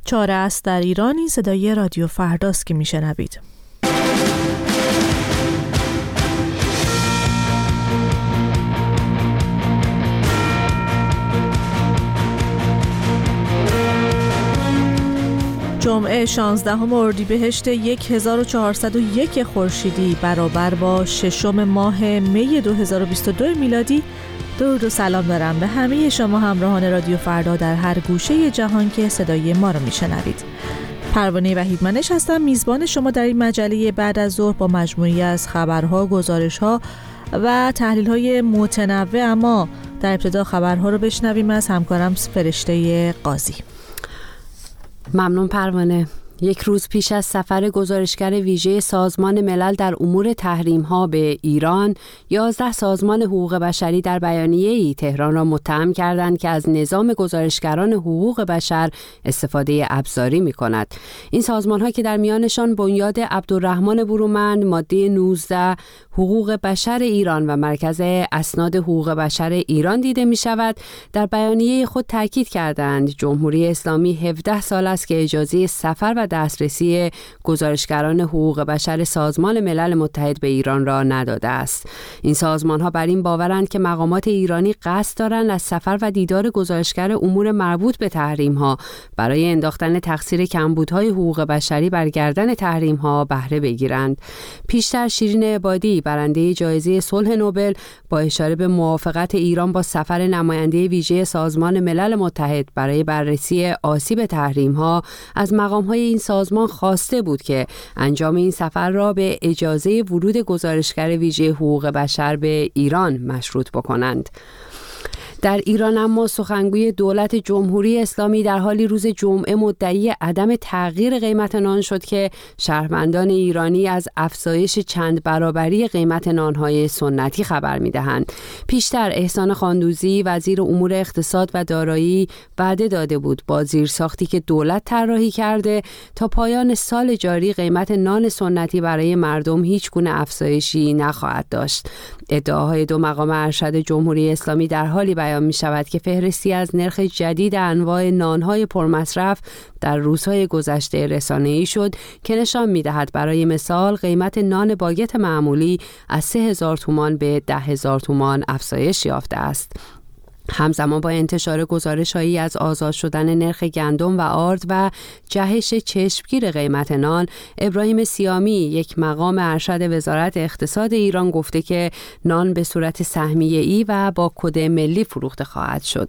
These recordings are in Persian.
چاره است در ایران. این صدای رادیو فرداست که میشنوید. جمعه 16 اردیبهشت 1401 خورشیدی برابر با 6 ماه می 2022 میلادی. درود و سلام دارم به همه شما همراهان رادیو فردا در هر گوشه جهان که صدای ما رو میشنوید. پروانه وحیدمنش هستم، میزبان شما در این مجله بعد از ظهر با مجموعی از خبرها، گزارشها و تحلیل‌های متنوع. اما در ابتدا خبرها رو بشنویم از همکارم فرشته قاضی. ممنون پروانه. یک روز پیش از سفر گزارشگر ویژه سازمان ملل در امور تحریم‌ها به ایران، 11 سازمان حقوق بشری در بیانیه‌ای تهران را متهم کردند که از نظام گزارشگران حقوق بشر استفاده ابزاری می‌کند. این سازمان‌ها که در میانشان بنیاد عبدالرحمن برومند، ماده 19 حقوق بشر ایران و مرکز اسناد حقوق بشر ایران دیده می‌شود، در بیانیه خود تاکید کردند جمهوری اسلامی 17 سال است که اجازه سفر و دسترسی گزارشگران حقوق بشر سازمان ملل متحد به ایران را نداده است. این سازمان‌ها بر این باورند که مقامات ایرانی قصد دارند از سفر و دیدار گزارشگر امور مربوط به تحریم‌ها برای انداختن تقصیر کمبودهای حقوق بشری بر گردن تحریم‌ها بهره بگیرند. پیشتر شیرین عبادی، برنده جایزه صلح نوبل، با اشاره به موافقت ایران با سفر نماینده ویژه سازمان ملل متحد برای بررسی آسیب تحریم‌ها از مقام‌های این سازمان خواسته بود که انجام این سفر را به اجازه ورود گزارشگر ویژه حقوق بشر به ایران مشروط بکنند. در ایران اما سخنگوی دولت جمهوری اسلامی در حالی روز جمعه مدعی عدم تغییر قیمت نان شد که شهروندان ایرانی از افزایش چند برابری قیمت نانهای سنتی خبر می‌دهند. پیشتر احسان خاندوزی وزیر امور اقتصاد و دارایی وعده داده بود با زیرساختی که دولت طراحی کرده تا پایان سال جاری قیمت نان سنتی برای مردم هیچ گونه افزایشی نخواهد داشت. ادعاهای دو مقام ارشد جمهوری اسلامی در حالی بیان می شود که فهرستی از نرخ جدید انواع نانهای پرمصرف در روزهای گذشته رسانه‌ای شد که نشان می دهد برای مثال قیمت نان باگت معمولی از 3000 تومان به 10,000 تومان افزایش یافته است. همزمان با انتشار گزارش‌هایی از آزاد شدن نرخ گندم و آرد و جهش چشمگیر قیمت نان، ابراهیم سیامی، یک مقام ارشد وزارت اقتصاد ایران، گفته که نان به صورت سهمیه‌ای و با کد ملی فروخته خواهد شد.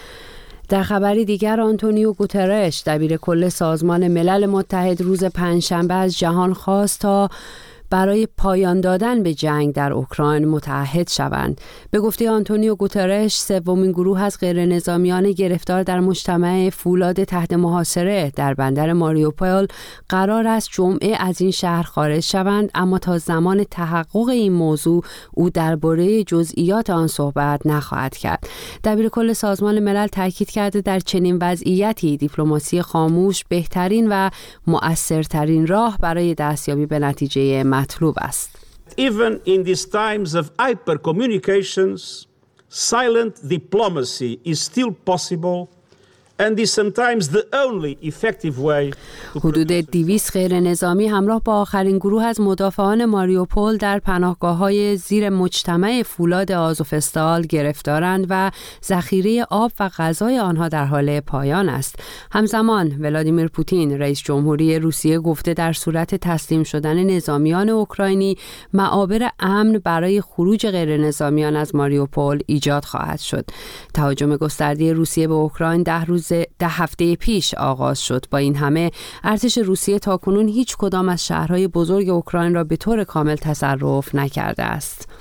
در خبری دیگر، آنتونیو گوترش، دبیرکل سازمان ملل متحد، روز پنجشنبه از جهان خواست تا برای پایان دادن به جنگ در اوکراین متعهد شوند. به گفته آنتونیو گوترش، سومین گروه از غیرنظامیان گرفتار در مجتمع فولاد تحت محاصره در بندر ماریوپول قرار است جمعه از این شهر خارج شوند، اما تا زمان تحقق این موضوع او درباره جزئیات آن صحبت نخواهد کرد. دبیرکل سازمان ملل تاکید کرده در چنین وضعیتی دیپلماسی خاموش بهترین و مؤثرترین راه برای دستیابی به نتیجه مطلوب است. Even in these times of hyper communications, silent diplomacy is still possible and is sometimes the only effective way. حدود 200 غیر نظامی همراه با آخرین گروه از مدافعان ماریوپول در پناهگاه‌های زیر مجتمع فولاد آزوفستال گرفتارند و ذخیره آب و غذای آنها در حال پایان است. همزمان ولادیمیر پوتین، رئیس جمهوری روسیه، گفته در صورت تسلیم شدن نظامیان اوکراینی معابر امن برای خروج غیر نظامیان از ماریوپول ایجاد خواهد شد. تهاجم گسترده روسیه به اوکراین 10 هفته پیش آغاز شد. با این همه ارتش روسیه تاکنون هیچ کدام از شهرهای بزرگ اوکراین را به طور کامل تصرف نکرده است.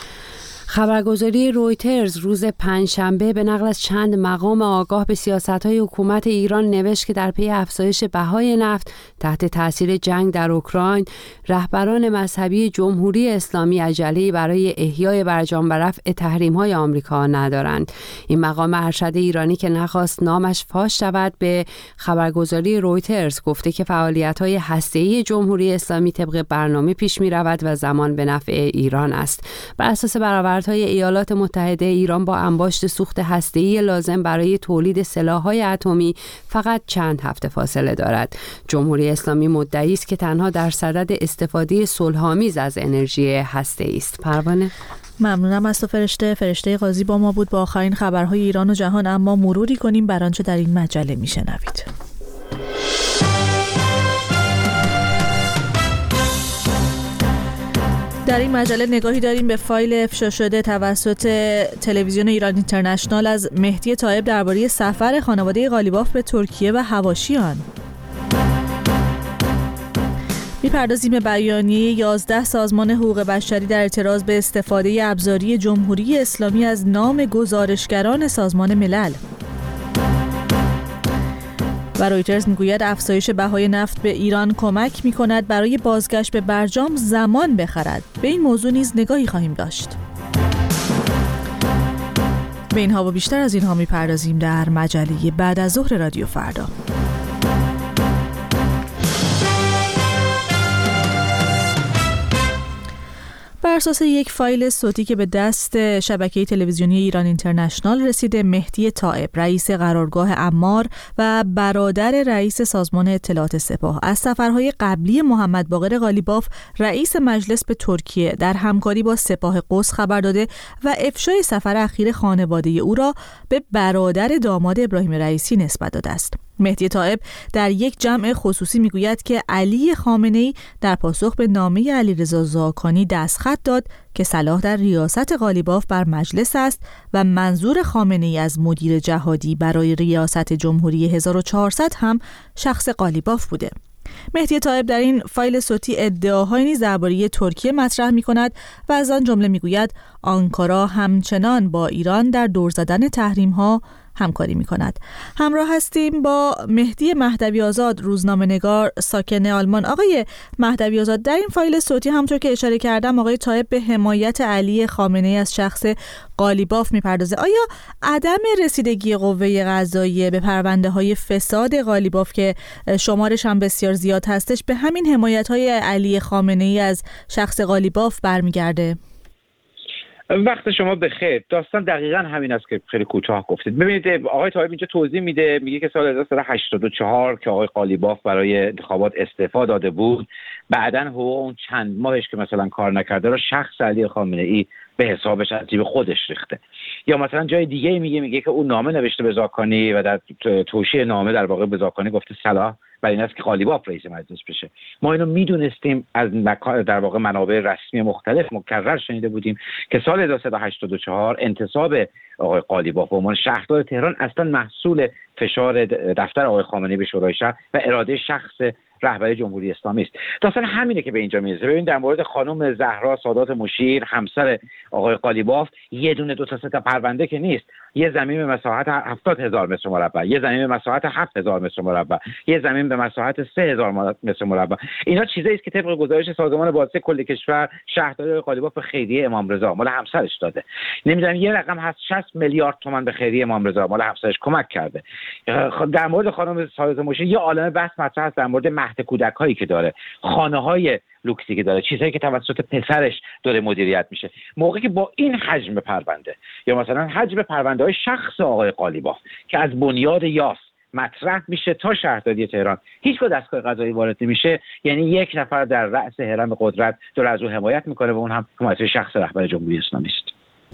خبرگزاری رویترز روز پنجشنبه به نقل از چند مقام آگاه به سیاست‌های حکومت ایران نوشت که در پی افزایش بهای نفت تحت تاثیر جنگ در اوکراین، رهبران مذهبی جمهوری اسلامی عجله‌ای برای احیای برجام و رفع تحریم‌های آمریکا ندارند. این مقام ارشد ایرانی که نخواست نامش فاش شود به خبرگزاری رویترز گفته که فعالیت‌های هسته‌ای جمهوری اسلامی طبق برنامه پیش می‌رود و زمان به نفع ایران است. بر اساس برآورد نبردهای ایالات متحده ایران با انباشت سوخت هسته‌ای لازم برای تولید سلاح‌های اتمی فقط چند هفته فاصله دارد. جمهوری اسلامی مدعی است که تنها در صدد استفاده صلح‌آمیز از انرژی هسته‌ای است. پروانه، ممنونم از تو فرشته قاضی با ما بود با آخرین خبرهای ایران و جهان. اما مروری کنیم بر آنچه در این مجله میشنوید. در این مجله نگاهی داریم به فایل افشا شده توسط تلویزیون ایران اینترنشنال از مهدی طائب درباره سفر خانواده قالیباف به ترکیه و حواشیان. می‌پردازیم به بیانیه 11 سازمان حقوق بشری در اعتراض به استفاده ابزاری جمهوری اسلامی از نام گزارشگران سازمان ملل. و رویترز میگوید افزایش بهای نفت به ایران کمک می‌کند برای بازگشت به برجام زمان بخرد. به این موضوع نیز نگاهی خواهیم داشت. به اینها و بیشتر از اینها می‌پردازیم در مجله بعد از ظهر رادیو فردا. بر اساس یک فایل صوتی که به دست شبکه تلویزیونی ایران اینترنشنال رسیده، مهدی طائب رئیس قرارگاه عمار و برادر رئیس سازمان اطلاعات سپاه از سفرهای قبلی محمد باقر قالیباف رئیس مجلس به ترکیه در همکاری با سپاه قدس خبر داده و افشای سفر اخیر خانواده او را به برادر داماد ابراهیم رئیسی نسبت داده است. مهدی طائب در یک جمع خصوصی میگوید که علی خامنه‌ای در پاسخ به نامه علیرضا زاکانی دستخط داد که صلاح در ریاست قالیباف بر مجلس است و منظور خامنه‌ای از مدیر جهادی برای ریاست جمهوری 1400 هم شخص قالیباف بوده. مهدی طائب در این فایل صوتی ادعاهایی نیز درباره ترکیه مطرح می‌کند و از آن جمله میگوید آنکارا همچنان با ایران در دور زدن تحریم‌ها همکاری می‌کند. همراه هستیم با مهدی مهدوی آزاد، روزنامه‌نگار ساکن آلمان. آقای مهدوی آزاد، در این فایل صوتی همونطور که اشاره کردم آقای طائب به حمایت علی خامنه‌ای از شخص قالیباف می‌پردازه. آیا عدم رسیدگی قوه قضاییه به پرونده‌های فساد قالیباف که شمارش هم بسیار زیاد هستش به همین حمایت‌های علی خامنه‌ای از شخص قالیباف برمیگرده؟ وقت شما بخیر. داستان دقیقاً همین است که خیلی کوتاه گفتید. ببینید آقای طائب اینجا توضیح میده، میگه که سال 1384 که آقای قالیباف برای انتخابات استعفا داده بود، بعداً حقوق اون چند ماهش که مثلا کار نکرده رو شخص علی خامنه‌ای به حسابش از جیب خودش ریخته. یا مثلا جای دیگه میگه که اون نامه نوشته به زاکانی و در توشیح نامه در واقع به زاکانی گفته صلاح برای این است که قالیباف رئیس مجلس بشه. ما اینو میدونستیم، از در واقع منابع رسمی مختلف مکرر شنیده بودیم که سال 1384 انتصاب آقای قالیباف به عنوان شهردار تهران اصلا محصول فشار دفتر آقای خامنه‌ای به شورای شهر و اراده شخص رهبر جمهوری اسلامی است. داستان همینه که به اینجا میرسه. ببین در مورد خانم زهرا سادات مشیر همسر آقای قالیباف یه دونه دو تا سه تا پرونده که نیست. یه زمین به مساحت 70,000 متر مربع، یه زمین به مساحت 7,000 متر مربع، یه زمین به مساحت 3,000 متر مربع. اینا چیزایی است که طبق گزارش سازمان بازرسی کل کشور شهرداری قالیباف به خیریه امام رضا مال همسرش داده. نمیدونم یه رقم هست 60 میلیارد تومان به خیریه امام رضا مال همسرش کمک کرده. در مورد خانم سادات مشیر یه عالمه بحث مطرح است در مورد مهد کودک‌هایی که داره، خانه‌های لوکسی که داره، چیزایی که توسط پسرش داره مدیریت میشه. موقعی که با این حجم پرونده یا مثلا حجم پرونده‌های شخص آقای قالیباف که از بنیاد یاس مطرح میشه تا شهرداری تهران هیچگاه دستگاه قضایی وارد نمیشه، یعنی یک نفر در رأس هرم قدرت داره از اون حمایت میکنه و اون هم حمایت شخص رهبر جمهوری اسلامی است.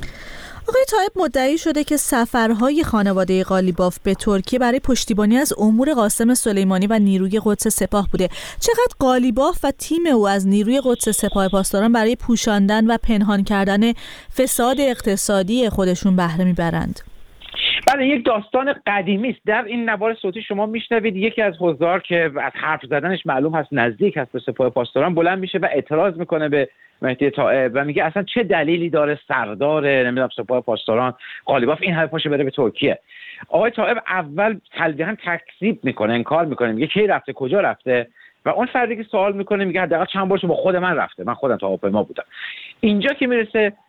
آقای طائب مدعی شده که سفرهای خانواده قالیباف به ترکیه برای پشتیبانی از امور قاسم سلیمانی و نیروی قدس سپاه بوده. چقدر قالیباف و تیم او از نیروی قدس سپاه پاسداران برای پوشاندن و پنهان کردن فساد اقتصادی خودشون بهره میبرند؟ بله، یک داستان قدیمی است. در این نوار صوتی شما میشنوید یکی از حضار که از حرف زدنش معلوم هست نزدیک هست به سپاه پاسداران بلند میشه و اعتراض میکنه به مهدی طائب و میگه اصلا چه دلیلی داره سردار نمیدونم سپاه پاسداران قالیباف این همه پاشه بره به ترکیه. آقای طائب اول تلویحا تکذیب میکنه، انکار میکنه، میگه کی رفته، کجا رفته، و اون فردی که سوال میکنه میگه حداقل چند بارش با خود من رفته، من خودم تو هواپیما بودم. اینجا که میرسه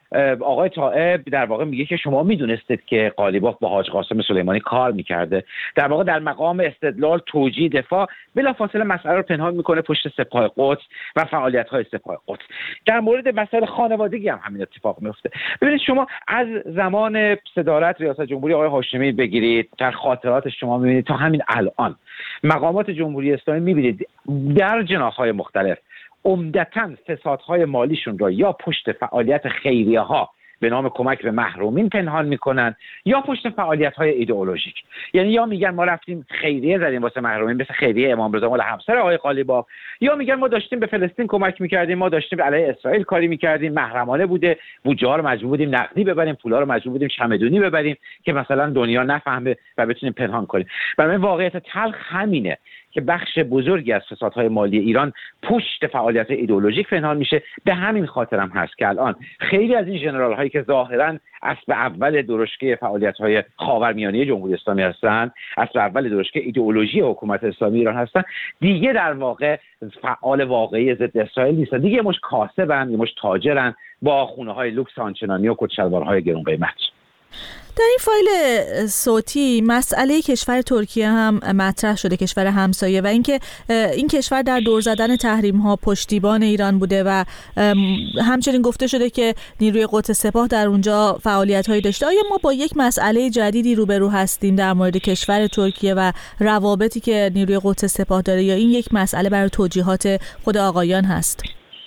آقای طائب در واقع میگه که شما میدونستید که قالیباف با حاج قاسم سلیمانی کار میکرده. در واقع در مقام استدلال، توجیه، دفاع بلافاصله مسئله رو پنهان میکنه پشت سپاه قدس و فعالیت‌های سپاه قدس. در مورد مسائل خانوادگی هم همین اتفاق میفته. ببینید شما از زمان صدارت ریاست جمهوری آقای هاشمی بگیرید، در خاطرات شما میبینید تا همین الان مقامات جمهوری اسلامی میبینید در جناح‌های مختلف عمدتاً فسادهای مالیشون را یا پشت فعالیت خیریه‌ها به نام کمک به محرومین پنهان میکنن یا پشت فعالیت‌های ایدئولوژیک. یعنی یا میگن ما رفتیم خیریه زدیم واسه محرومین مثل خیریه امام رضا مال همسر آقای قالیباف، یا میگن ما داشتیم به فلسطین کمک میکردیم، ما داشتیم علیه اسرائیل کاری میکردیم، محرمانه بوده، بودجه‌ها رو مجبور بودیم نقدی ببریم، پولا رو مجبور بودیم چمدونی ببریم که مثلا دنیا نفهمه و بتونیم پنهان کنیم. برای واقعیت تلخ همینه که بخش بزرگی از فسادهای مالی ایران پشت فعالیت ایدئولوژیک پنهان میشه. به همین خاطر هم هست که الان خیلی از این ژنرال هایی که ظاهرا اسب اول درشکه فعالیت‌های خاورمیانه جمهوری اسلامی هستند، اسب اول درشکه ایدئولوژی حکومت اسلامی ایران هستند، دیگه در واقع فعال واقعی ضد اسرائیل نیستن، دیگه مش کاسبن، مش تاجرن با خونه‌های لوکس آنچنانی و کت‌شلوارهای گران قیمت. در این فایل صوتی مسئله کشور ترکیه هم مطرح شده، کشور همسایه، و اینکه این کشور در دور زدن تحریم‌ها پشتیبان ایران بوده و همچنین گفته شده که نیروی قدس سپاه در اونجا فعالیت‌هایی داشته. آیا ما با یک مسئله جدیدی روبرو هستیم در مورد کشور ترکیه و روابطی که نیروی قدس سپاه داره، یا این یک مسئله برای توجیهات خود آقایان هست؟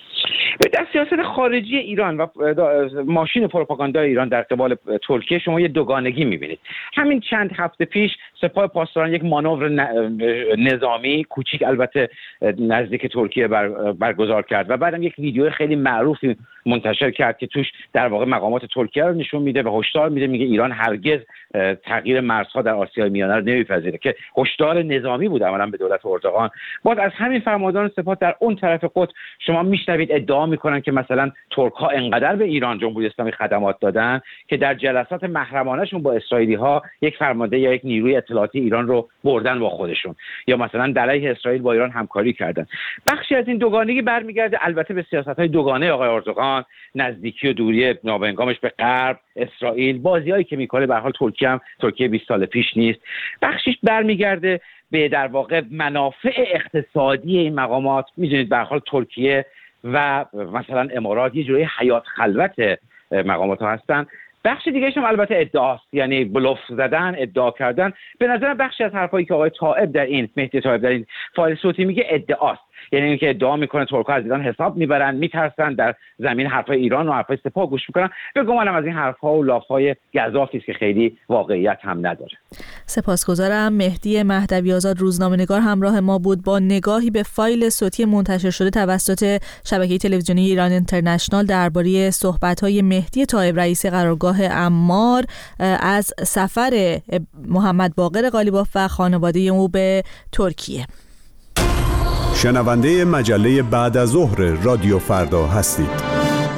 در سیاست خارجی ایران و ماشین پروپاگاندای ایران در قبال ترکیه شما یه دوگانگی می‌بینید. همین چند هفته پیش سپاه پاسداران یک مانور نظامی کوچیک البته نزدیک ترکیه برگزار کرد و بعدم یک ویدیو خیلی معروفی منتشر کرد که توش در واقع مقامات ترکیه رو نشون میده و هشدار میده، میگه ایران هرگز تغییر مرزها در آسیای میانه رو نمیپذیره، که هشدار نظامی بود عملاً به دولت اردوغان. باز از همین فرماندهان سپاه در اون طرف قطب شما میشنوید ادعا میکنن که مثلا ترک ها انقدر به ایران جمهوری اسلامی خدمات دادن که در جلسات محرمانه‌شون با اسرائیلی ها یک فرمانده یا یک نیروی اطلاعاتی ایران رو بردن با خودشون، یا مثلا در علیه اسرائیل با ایران همکاری کردن. بخشی از این دوگانگی برمیگرده البته به سیاست‌های دوگانه آقای اردوغان، نزدیکی و دوری نابهنگامش به غرب، اسرائیل، بازیایی که میکنه. به هر حال ترکیه 20 سال پیش نیست. بخشش برمیگرده به در واقع منافع اقتصادی این مقامات. میدونید به هر حال ترکیه و مثلا امارات یه جوری حیات خلوت مقامات ها هستن. بخش دیگه‌ش هم البته ادعاست، یعنی بلوف زدن، ادعا کردن. به نظر بخشی از حرفایی که آقای طائب مهدی طائب در این فایل صوتی میگه ادعاست، یعنی اینکه ادعا میکنه ترک‌ها از ایران حساب میبرن، میترسن، در زمین حرفای ایران و حرفای سپاه گوش میکنن. به گمانم از این حرف‌ها و لاف‌های گزافی است که خیلی واقعیت هم نداره. سپاسگزارم. مهدی مهدوی آزاد روزنامه‌نگار همراه ما بود با نگاهی به فایل صوتی منتشر شده توسط شبکه تلویزیونی ایران اینترنشنال درباره صحبت‌های مهدی طائب رئیس قرارگاه عمار از سفر محمد باقر قالیباف و خانواده او به ترکیه. شنونده مجله بعد از ظهر رادیو فردا هستید.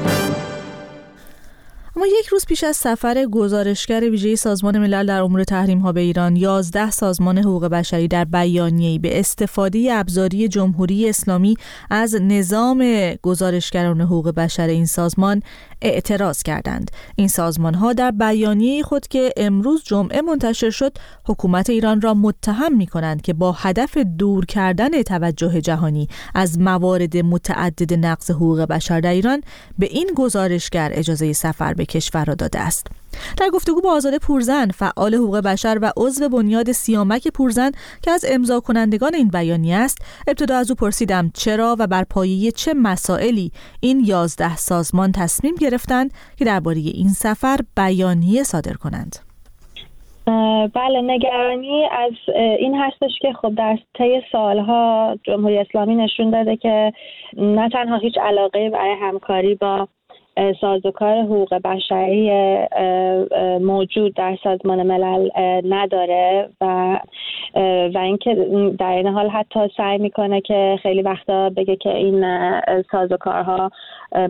اما یک روز پیش از سفر گزارشگر ویژه سازمان ملل در امور تحریم‌ها به ایران، 11 سازمان حقوق بشری در بیانیه‌ای به استفاده ابزاری جمهوری اسلامی از نظام گزارشگران حقوق بشر این سازمان اعتراض کردند. این سازمان‌ها در بیانیه خود که امروز جمعه منتشر شد، حکومت ایران را متهم می‌کنند که با هدف دور کردن توجه جهانی از موارد متعدد نقض حقوق بشر در ایران به این گزارشگر اجازه سفر به کشور را داده است. در گفتگو با آزاده پورزن، فعال حقوق بشر و عضو بنیاد سیامک پورزن که از امضا کنندگان این بیانیه است، ابتدا از او پرسیدم چرا و بر پایه چه مسائلی این 11 سازمان تصمیم گرفتند که درباره این سفر بیانیه صادر کنند. بله، نگرانی از این هستش که خب در طی سالها جمهوری اسلامی نشون داده که نه تنها هیچ علاقه برای همکاری با سازوکار حقوق بشری موجود در سازمان ملل نداره و اینکه در این حال حتی سعی میکنه که خیلی وقتا بگه که این سازوکارها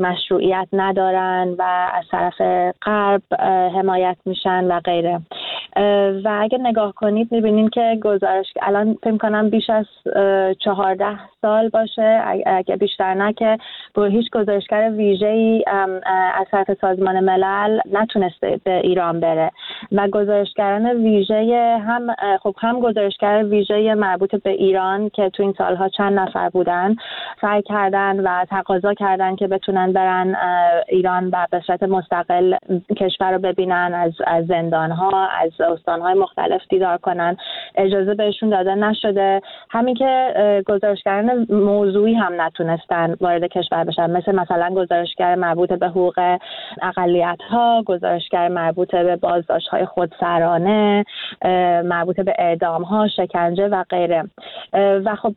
مشروعیت ندارن و از طرف غرب حمایت میشن و غیره. و اگه نگاه کنید میبینید که گزارش الان فکر کنم بیش از 14 سال باشه، اگه بیشتر نه، که هیچ گزارشگر ویژه‌ای از طرف سازمان ملل نتونسته به ایران بره و گزارشگران ویژه هم گزارشگر ویژه مربوط به ایران که تو این سالها چند نفر بودن سعی کردن و تقاضا کردن که بتونن برن ایران و به صورت مستقل کشور رو ببینن، از زندان‌ها، از استان‌های مختلف دیدار کنن. اجازه بهشون داده نشده. همین که گزارشگران موضوعی هم نتونستن وارد کشور بشن، مثلا گزارشگر مربوط به حقوق اقلیت‌ها، گزارشگر مربوط به بازداشت‌های خودسرانه، مربوط به اعدام‌ها، شکنجه و غیره. و خب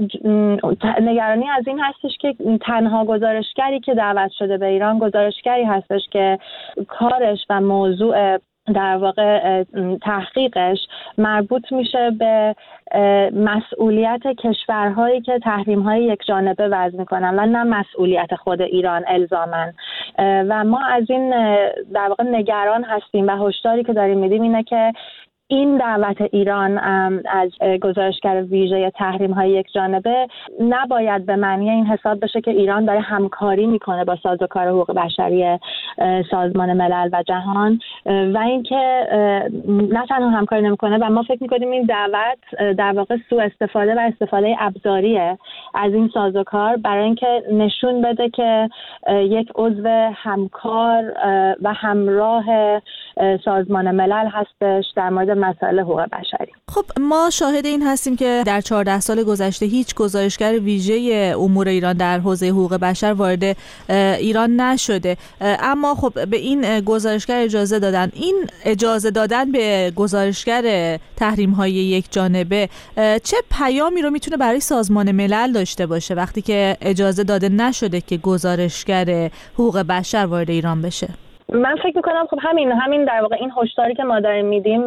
نگرانی از این هستش که تنها گزارشگری که دعوت شده به ایران گزارشگری هستش که کارش و موضوع در واقع تحقیقش مربوط میشه به مسئولیت کشورهایی که تحریم‌های یک جانبه وضع میکنن و نه مسئولیت خود ایران الزاماً. و ما از این در واقع نگران هستیم و هشداری که داریم میدیم اینه که این دعوت ایران از گزارشگر ویژه تحریم‌های یک جانبه نباید به معنی این حساب بشه که ایران داره همکاری میکنه با سازوکار حقوق بشری سازمان ملل و جهان و اینکه نه تنها همکاری نمیکنه و ما فکر میکنیم این دعوت در واقع سوء استفاده و استفاده ابزاریه از این سازوکار برای اینکه نشون بده که یک عضو همکار و همراه سازمان ملل هستش در مورد مسائل حقوق بشری. خب ما شاهد این هستیم که در 14 سال گذشته هیچ گزارشگر ویژه امور ایران در حوزه حقوق بشر وارد ایران نشده، اما خب به این گزارشگر اجازه دادن. این اجازه دادن به گزارشگر تحریم‌های یک جانبه چه پیامی رو میتونه برای سازمان ملل داشته باشه وقتی که اجازه داده نشده که گزارشگر حقوق بشر وارد ایران بشه؟ من فکر میکنم خب همین در واقع این هشداری که ما داریم میدیم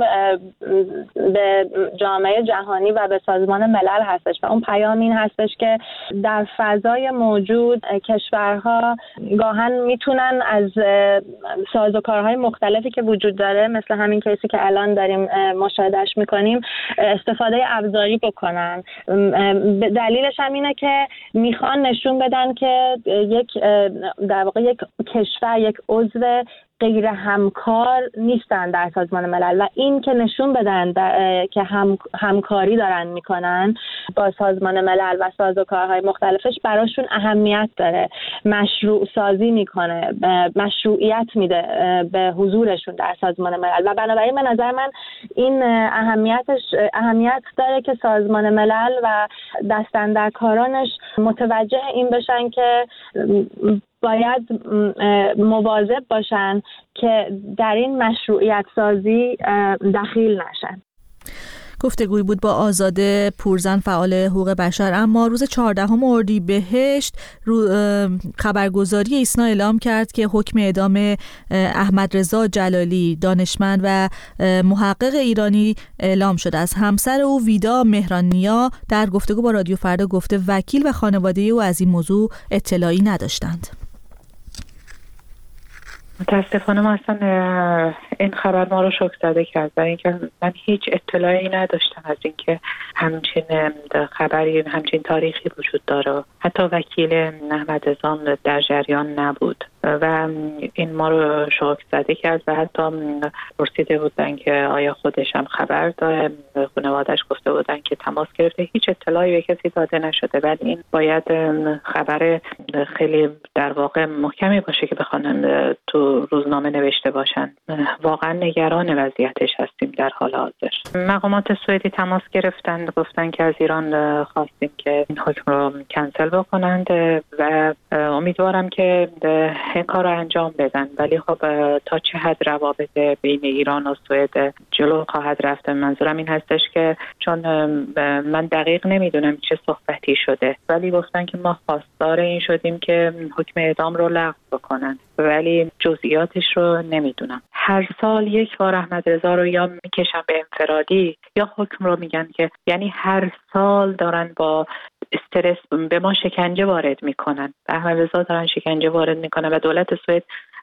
به جامعه جهانی و به سازمان ملل هستش و اون پیام این هستش که در فضای موجود کشورها گاهن میتونن از سازوکارهای مختلفی که وجود داره مثل همین کیسی که الان داریم مشاهدهش میکنیم استفاده ابزاری بکنن. دلیلش هم اینه که میخوان نشون بدن که در واقع یک کشور، یک عضو غیر همکار نیستن در سازمان ملل و این که نشون بدن که همکاری دارن میکنن با سازمان ملل و سازوکارهای مختلفش براشون اهمیت داره، مشروع سازی میکنه، مشروعیت میده به حضورشون در سازمان ملل و بنابراین به نظر من این اهمیت داره که سازمان ملل و دستاندرکارانش متوجه این بشن که باید مواظب باشن که در این مشروعیت سازی دخیل نشن. گفتگوی بود با آزاده پورزن، فعال حقوق بشر. اما روز 14 اردیبهشت خبرگزاری ایسنا اعلام کرد که حکم اعدام احمدرضا جلالی، دانشمند و محقق ایرانی اعلام شده است. همسر او ویدا مهرانیا در گفتگو با رادیو فردا گفته وکیل و خانواده او از این موضوع اطلاعی نداشتند. متاسفانه ما اصلا این خبر ما رو شوک زده کرد و اینکه من هیچ اطلاعی نداشتم از اینکه همچین خبری، همچین تاریخی وجود داره. حتی وکیل احمدرضا در جریان نبود و این ما رو شوک زده کرد و حتی پرسیده بودن که آیا خودش هم خبر داره. خانواده‌اش گفته بودن که تماس گرفته، هیچ اطلاعی به کسی داده نشده. ولی این باید خبر خیلی در واقع محکمی باشه که بخوان تو روزنامه نوشته باشن. واقعا نگران وضعیتش هستیم در حال حاضر. مقامات سوئدی تماس گرفتن، گفتن که از ایران خواستیم که این حکم رو کنسل بکنند و امیدوارم که این کار رو انجام بدن. ولی خب تا چه حد روابط بین ایران و سوئد جلو خواهد رفت؟ منظورم این هستش که چون من دقیق نمیدونم چه صحبتی شده، ولی گفتن که ما خواستار این شدیم که حکم اعدام رو لغو بکنن، ولی جزئیاتش رو نمیدونم. هر سال یک بار احمدرضا رو یا میکشن به انفرادی یا حکم رو میگن، که یعنی هر سال دارن با استرس به ما شکنجه وارد میکنن. به احمدرضا دارن شکنجه وارد میکنن و دولت سوئد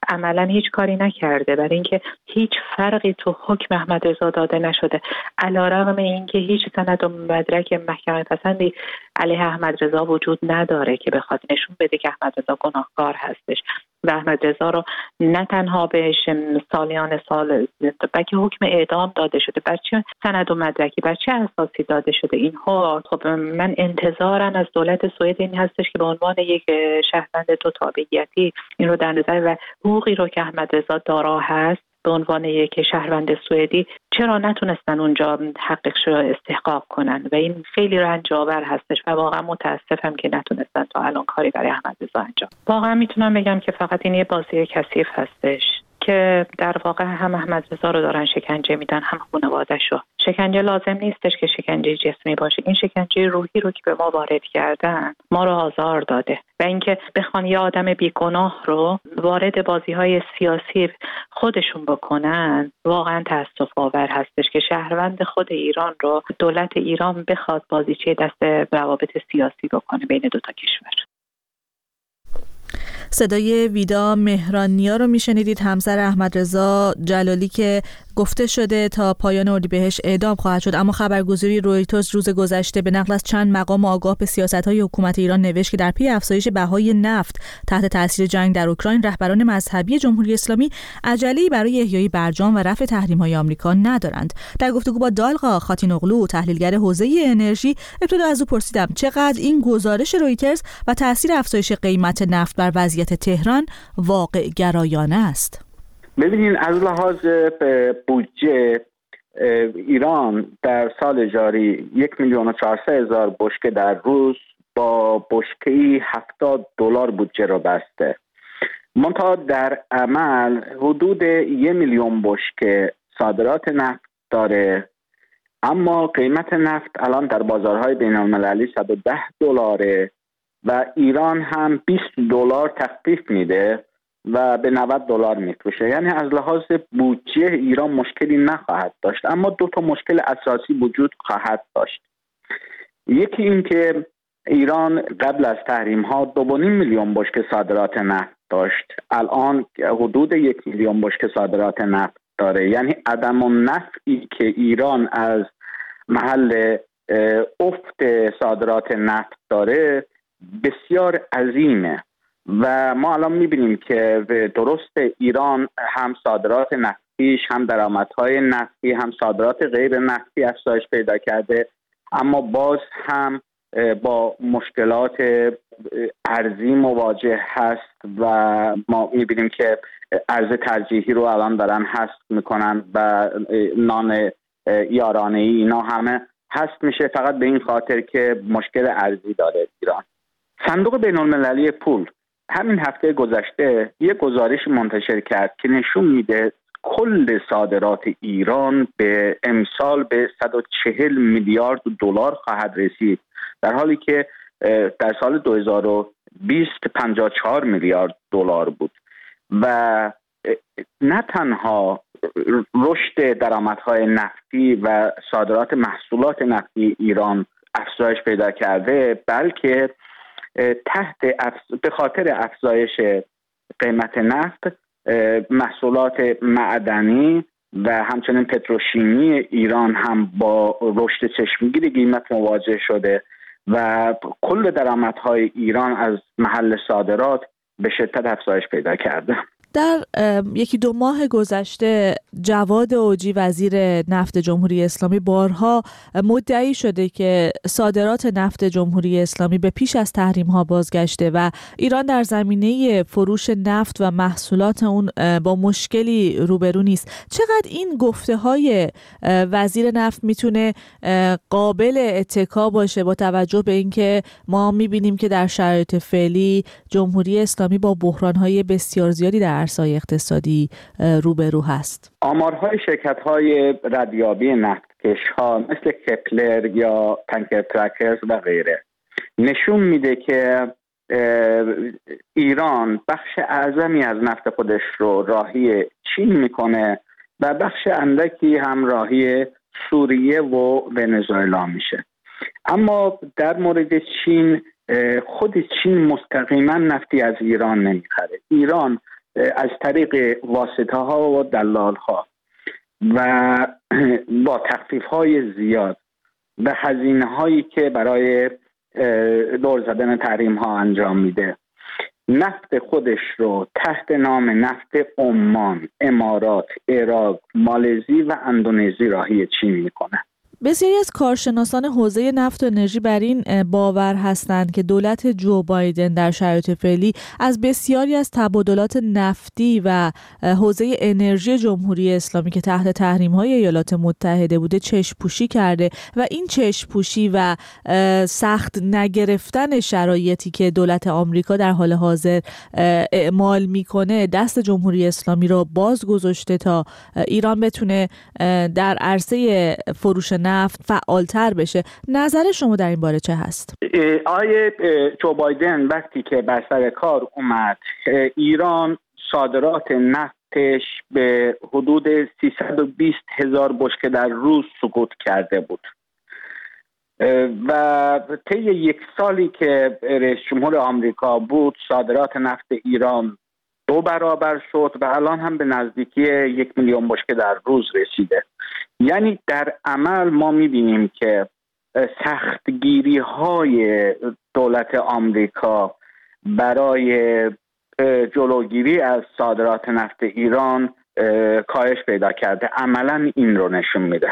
عملا هیچ کاری نکرده، برای اینکه هیچ فرقی تو حکم احمد رضا داده نشده، علیرغم اینکه هیچ سند و مدرک محکمه پسندی علیه احمد رضا وجود نداره که بخواد نشون بده که احمد رضا گناهکار هستش و احمد رضا رو نه تنها بهش سالیان سال بلکه حکم اعدام داده شده. بر چه سند و مدرکی، بر چه اساسی داده شده اینها؟ خب من انتظارم از دولت سوئد این هستش که به عنوان یک شهروند دو تابعیتی این رو در نظر و حقوقی رو که احمد رضا دارا هست به عنوان یک شهروند سوئدی چرا نتونستن اونجا حقش رو استحقاق کنن و این خیلی رنج‌آور هستش و واقعا متاسفم که نتونستن تا الان کاری برای احمد رضا انجام. واقعا میتونم بگم که فقط این یه بازی کثیف هستش که در واقع هم احمد رضا رو دارن شکنجه میدن هم خانواده‌اش رو. شکنجه لازم نیستش که شکنجه جسمی باشه، این شکنجه روحی رو که به ما وارد کردن ما رو آزار داده و اینکه بخوان یه آدم بیگناه رو وارد بازی‌های سیاسی خودشون بکنن واقعا تأسف‌آور هستش که شهروند خود ایران رو دولت ایران بخواد بازیچه دست روابط سیاسی بکنه بین دو تا کشور. صدای ویدا مهرانیا رو میشنیدید، همسر احمد رضا جلالی که گفته شده تا پایان اردیبهشت اعدام خواهد شد. اما خبرگزاری رویترز روز گذشته به نقل از چند مقام آگاه به سیاست‌های حکومت ایران نوشت که در پی افزایش بهای نفت تحت تاثیر جنگ در اوکراین، رهبران مذهبی جمهوری اسلامی عجله‌ای برای احیای برجام و رفع تحریم‌های آمریکا ندارند. در گفتگو با دالقا خاتینوغلو، تحلیلگر حوزه انرژی، ابتدا از او پرسیدم چقدر این گزارش رویترز و تاثیر افزایش قیمت نفت بر وضعیت تهران واقع گرایانه است. ببینین از لحاظ بودجه ایران در سال جاری 1,400,000 بشکه در روز با بشکه‌ای $70 بودجه را بسته. منتها در عمل حدود 1,000,000 بشکه صادرات نفت داره، اما قیمت نفت الان در بازارهای بین المللی $110 و ایران هم $20 تخفیف میده و به $90 میفروشه. یعنی از لحاظ بودجه ایران مشکلی نخواهد داشت، اما دو تا مشکل اساسی وجود خواهد داشت. یکی این که ایران قبل از تحریم ها 2.5 میلیون بشکه صادرات نفت داشت، الان حدود 1 میلیون بشکه صادرات نفت داره. یعنی عدم النفعی که ایران از محل افت صادرات نفت داره بسیار عظیمه و ما الان میبینیم که درست ایران هم صادرات نفتیش، هم درآمدهای نفتی، هم صادرات غیر نفتی افزایش پیدا کرده، اما باز هم با مشکلات ارزی مواجه هست و ما میبینیم که ارز ترجیحی رو الان دارن حذف میکنن و نان یارانه‌ای اینا همه حذف میشه فقط به این خاطر که مشکل ارزی داره ایران. صندوق بین المللی پول همین هفته گذشته یک گزارش منتشر کرد که نشون میده کل صادرات ایران به امسال به 140 میلیارد دلار خواهد رسید، در حالی که در سال 2020 54 میلیارد دلار بود و نه تنها رشد درآمدهای نفتی و صادرات محصولات نفتی ایران افزایش پیدا کرده، بلکه به خاطر افزایش قیمت نفت محصولات معدنی و همچنین پتروشیمی ایران هم با رشد چشمگیر قیمت مواجه شده و کل درآمدهای ایران از محل صادرات به شدت افزایش پیدا کرده. در 1-2 ماه گذشته جواد اوجی وزیر نفت جمهوری اسلامی بارها مدعی شده که صادرات نفت جمهوری اسلامی به پیش از تحریم ها بازگشته و ایران در زمینه فروش نفت و محصولات اون با مشکلی روبرو نیست. چقدر این گفته های وزیر نفت میتونه قابل اتکا باشه با توجه به اینکه ما میبینیم که در شرایط فعلی جمهوری اسلامی با بحران های بسیار زیادی در عرصه‌های اقتصادی روبرو هست؟ آمارهای شرکت‌های ردیابی نفتکش‌ها مثل کپلر یا تانکر ترکرز و غیره نشون میده که ایران بخش اعظمی از نفت خودش رو راهی چین میکنه و بخش اندکی هم راهی سوریه و ونزوئلا میشه. اما در مورد چین، خود چین مستقیما نفتی از ایران نمیخره. ایران از طریق واسطه ها و دلال ها و با تخفیف های زیاد و هزینه هایی که برای دور زدن تحریم ها انجام میده، نفت خودش رو تحت نام نفت عمان، امارات، عراق، مالزی و اندونزی راهی چین میکنه. بسیاری از کارشناسان حوزه نفت و انرژی بر این باور هستند که دولت جو بایدن در شرایط فعلی از بسیاری از تبادلات نفتی و حوزه انرژی جمهوری اسلامی که تحت تحریم‌های ایالات متحده بوده چشم‌پوشی کرده و این چشم‌پوشی و سخت نگرفتن شرایطی که دولت آمریکا در حال حاضر اعمال میکنه دست جمهوری اسلامی رو باز گذاشته تا ایران بتونه در عرصه فروش نفت فعالتر بشه. نظر شما در این باره چه هست؟ آقای جو بایدن وقتی که بر سر کار اومد، ایران صادرات نفتش به حدود 320,000 بشکه در روز سقوط کرده بود و طی یک سالی که رئیس جمهور آمریکا بود صادرات نفت ایران 2 برابر شد و الان هم به نزدیکی 1,000,000 بشکه در روز رسیده. یعنی در عمل ما می‌بینیم که سختگیری های دولت آمریکا برای جلوگیری از صادرات نفت ایران کاهش پیدا کرده. عملاً این رو نشون میده.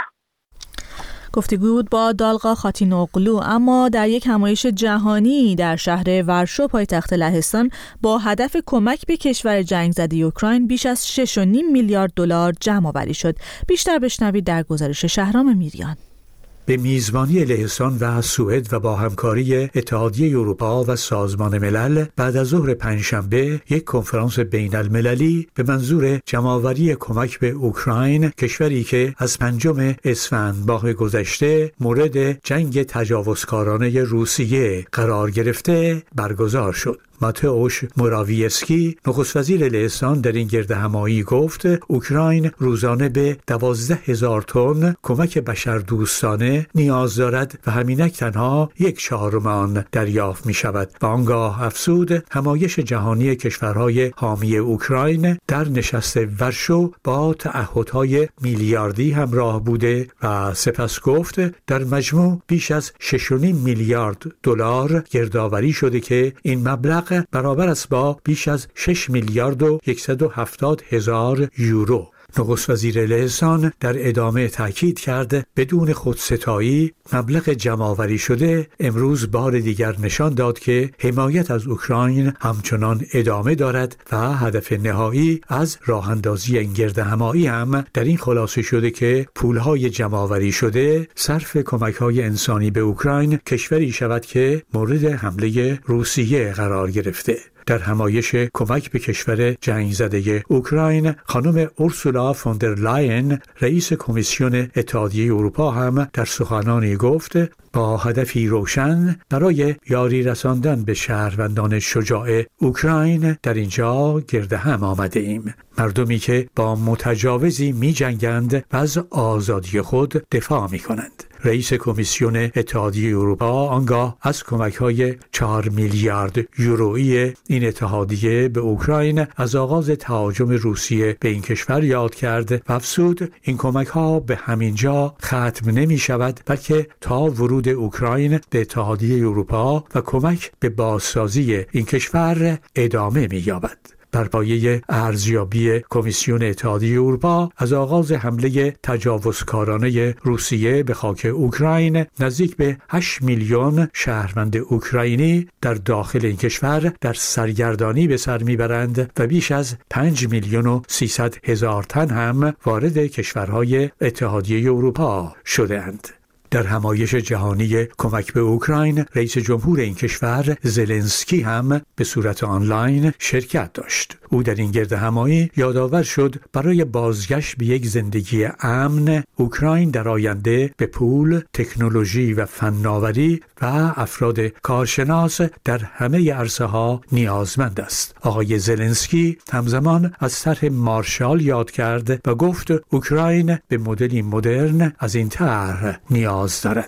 گفتگو بود با دالقا خاتینوغلو. اما در یک همایش جهانی در شهر ورشو پایتخت لهستان با هدف کمک به کشور جنگ زده اوکراین بیش از 6.5 میلیارد دلار جمع آوری شد. بیشتر بشنوید در گزارش شهرام میریان. به میزبانی لهستان و سوئد و با همکاری اتحادیه اروپا و سازمان ملل بعد از ظهر پنجشنبه یک کنفرانس بین المللی به منظور جمع‌آوری کمک به اوکراین، کشوری که از 5 اسفند ماه گذشته مورد جنگ تجاوزکارانه روسیه قرار گرفته، برگزار شد. ماتئوش موراویسکی نخست وزیر لهستان در این گردهمایی گفت اوکراین روزانه به 12,000 تن کمک بشردوستانه نیاز دارد و همینک تنها 1/4 آن دریافت می شود و آنگاه افزود همایش جهانی کشورهای حامی اوکراین در نشست ورشو با تعهدهای میلیاردی همراه بوده و سپس گفت در مجموع بیش از 6.5 میلیارد دلار گردآوری شده که این مبلغ برابر است با بیش از 6 میلیارد و 170 هزار یورو. نخست وزیر لهستان در ادامه تاکید کرد بدون خودستایی مبلغ جمع‌آوری شده امروز بار دیگر نشان داد که حمایت از اوکراین همچنان ادامه دارد و هدف نهایی از راه اندازی این گردهمایی هم در این خلاصه شده که پولهای جمع‌آوری شده صرف کمک‌های انسانی به اوکراین، کشوری شود که مورد حمله روسیه قرار گرفته. در همایش کمک به کشور جنگ زده اوکراین، خانم اورسولا فوندر لاین رئیس کمیسیون اتحادیه اروپا هم در سخنانی گفت با هدفی روشن برای یاری رساندن به شهروندان شجاع اوکراین در اینجا گرد هم آمده ایم. مردمی که با متجاوزی می جنگند و از آزادی خود دفاع می کنند. رئیس کمیسیون اتحادیه اروپا آنگاه از کمک‌های 4 میلیارد یورویی این اتحادیه به اوکراین از آغاز تهاجم روسیه به این کشور یاد کرد و افزود این کمک‌ها به همین جا ختم نمی‌شود، بلکه تا ورود اوکراین به اتحادیه اروپا و کمک به بازسازی این کشور ادامه می‌یابد. بر پایه ارزیابی کمیسیون اتحادیه اروپا از آغاز حمله تجاوزکارانه روسیه به خاک اوکراین نزدیک به 8 میلیون شهروند اوکراینی در داخل این کشور در سرگردانی به سر میبرند و بیش از 5 میلیون و 300 هزار تن هم وارد کشورهای اتحادیه اروپا شده‌اند. در همایش جهانی کمک به اوکراین، رئیس جمهور این کشور زلنسکی هم به صورت آنلاین شرکت داشت. او در این گردهمایی یادآور شد برای بازگشت به یک زندگی امن، اوکراین در آینده به پول، تکنولوژی و فناوری و افراد کارشناس در همه عرصه‌ها نیازمند است. آقای زلنسکی همزمان از طرح مارشال یاد کرد و گفت اوکراین به مدلی مدرن از این طرح نیاز دارد.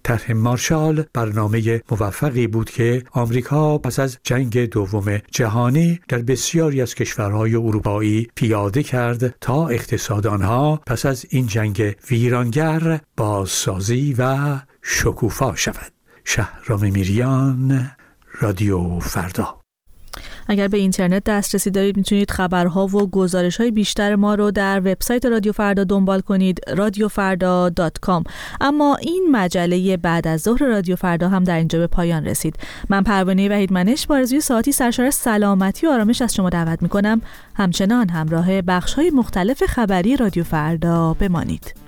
طرح مارشال برنامه موفقی بود که آمریکا پس از جنگ دوم جهانی در بسیاری از کشورهای اروپایی پیاده کرد تا اقتصاد آنها پس از این جنگ ویرانگر بازسازی و شکوفا شود. شهرام میریان، رادیو فردا. اگر به اینترنت دسترسی دارید میتونید خبرها و گزارش‌های بیشتر ما رو در وبسایت رادیو فردا دنبال کنید، radiofarda.com. اما این مجله بعد از ظهر رادیو فردا هم در اینجا به پایان رسید. من پروانه وحیدمنش با آرزوی ساعتی سرشار سلامتی و آرامش از شما دعوت میکنم همچنان همراه بخش‌های مختلف خبری رادیو فردا بمانید.